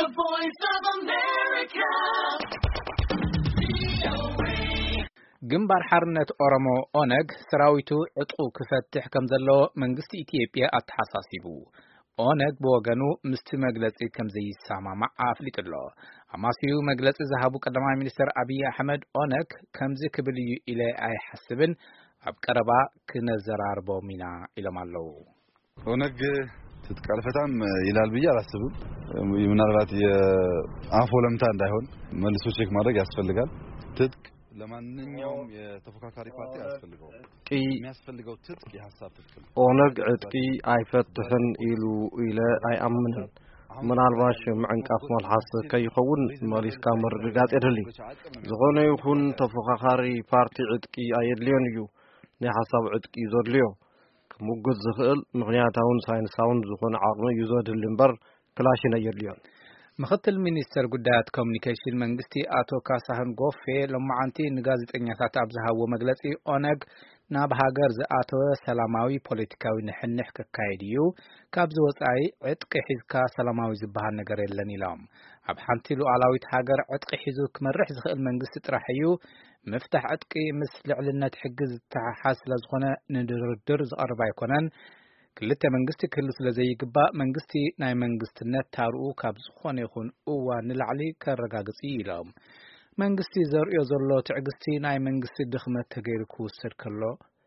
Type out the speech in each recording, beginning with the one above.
The Voice of America. ግንባር ሓርነት ኦሮሞ ኦነግ ሰራዊቱ ዕጥቁ ክፈትሕ ከም ዘሎ መንግስቲ ኢትዮጵያ አተሐሳሲቡ ኦነግ በወገኑ ምስቲ መግለጺ ከም ዘይሰማማዕ አፍሊጥሎ አማሲዩ መግለጺ ዝሃቡ ቀዳማይ ሚኒስትር አብይ አህመድ ኦነግ ከምዚ ክብል እዩ ኢለ አይሐስብን ኣብ ቀረባ ክነዘራርበው ሚና ኢለማለው ኦነግ ትጥቃል ፈታም ይላል ብዬ አላስብም ምናልባት የአፎ ለምታ እንዳይሆን መልሶ ቼክ ማድረግ ያስፈልጋል ትጥቅ ለማንኛውም የተፎካካሪ ፓርቲ ያስፈልጋው የሚያስፈልገው ትጥቅ የሐሳብ ትጥቅ ኦነግ ዕጥቂ አይፈትሕን ኢሉ ኢለ አይአምንን ምናልባሽ ምዕንቃፍ መልሐስ ከይኸውን መሊስካ መርግጋጽ የድሊ ዝኾነ ይኹን ተፎካካሪ ፓርቲ ዕጥቂ አየድልዮን እዩ ናይ ሐሳብ ዕጥቂ ዘድልዮ ሙግዝ ዝኽእል ምክንያታውን ሳይንሳውን ዝኾነ ዓቅሚ እዩ ዘድሊ እምበር ክላሽን አየድልዮን ምክትል ሚኒስተር ጉዳያት ኮሙኒኬሽን መንግስቲ አቶ ካሳሁን ጎፌ ለማዓንቲ ንጋዜጠኛታት አብዝሃው መግለጺ ኦነግ ናብ ሃገር ዘአተወ ሰላማዊ ፖለቲካዊ ንሕንሕ ከካይድዩ ካብ ዝወጻይ ዕጥቂ ሒዝካ ሰላማዊ ዝባሃል ነገር የለን ኢሎም ኣብ ሓንቲ ሉዓላዊት ሃገር ዕጥቂ ሒዙ ክመርሕ ዝኽእል መንግስቲ ጥራሕ እዩ መፍታሕ ዕጥቂ ምስ ልዕልነት ሕጊ ዝተሓሓዝ ስለዝኾነ ንድርድር ዝቐርብ ኣይኮነን ክልተ መንግስቲ ክህሉ ስለዘይግባእ መንግስቲ ናይ መንግስትነት ታርኡ ካብ ዝኾነ ይኹን እዋን ንላዕሊ ከረጋግጽ ኢሎም መንግስቲ ዘርእዮ ዘሎ ትዕግስቲ ናይ መንግስቲ ድኽመት ተገይሩ ክውሰድ ከሎ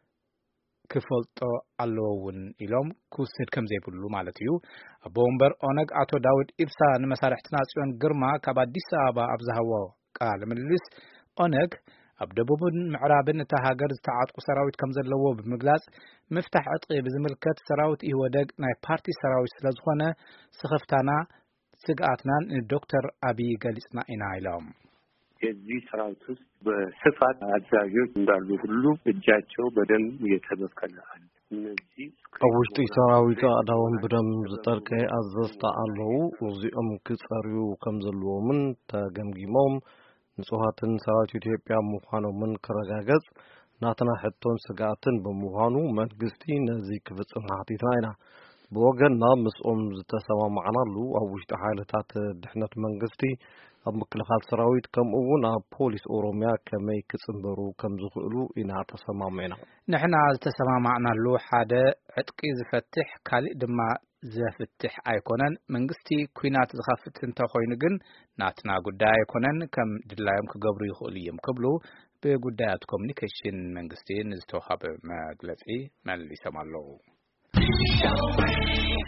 ክፈልጦ ኣለውን ኢሎም ክውሰድ ከም ዘይብሉ ማለት እዩ ኣቦ ወንበር ኦነግ አቶ ዳውድ ኢብሳ ንመሳርሕትና ጽዮን ግርማ ካብ አዲስ አበባ ኣብዝሃዎ ቃል ምልልስ ኦነግ ኣብ ደቡብን ምዕራብን እታ ሃገር ዝተዓጥቁ ሰራዊት ከም ዘለዎ ብምግላጽ መፍታሕ ዕጥቂ ብዝምልከት ሰራዊት ይወደግ ናይ ፓርቲ ሰራዊት ስለዝኾነ ስኸፍታና ስግኣትናን ዶክተር አብይ ገሊጽና ኢና ኢሎም የዚህ ሰራዊት ውስጥ በስፋት አዛዦች እንዳሉ ሁሉ እጃቸው በደም እየተበከለ አለ እነዚህ ውሽጢ ሰራዊት አዳውን በደም ዝጠርቀ አዘዝታ አለው እዚኦም ክጸርዩ ከም ዘለዎምን ተገምጊሞም ንጹሃትን ሰራዊት ኢትዮጵያ ምዃኖምን ከረጋገጽ ናትና ሕቶን ስጋትን በመሆኑ መንግስቲ ነዚ ክፍጽም ሓቲትና ኢና በወገንና ምስኦም ዝተሰማማዕናሉ ኣብ ውሽጢ ሓይልታት ድሕነት መንግስቲ ኣብ ምክልኻል ሰራዊት ከምኡውን ኣብ ፖሊስ ኦሮሚያ ከመይ ክጽንበሩ ከም ዝኽእሉ ኢና ተሰማሚዕና ንሕና ዝተሰማማዕናሉ ሓደ ዕጥቂ ዝፈትሕ ካልእ ድማ ዘፍትሕ ኣይኮነን መንግስቲ ኩናት ዝኸፍት እንተኾይኑ ግን ናትና ጉዳይ ኣይኮነን ከም ድላዮም ክገብሩ ይኽእሉ እዮም ክብሉ በጉዳያት ኮሙኒኬሽን መንግስቲ ንዝተወሃበ መግለጺ መልሶም ኣለዉ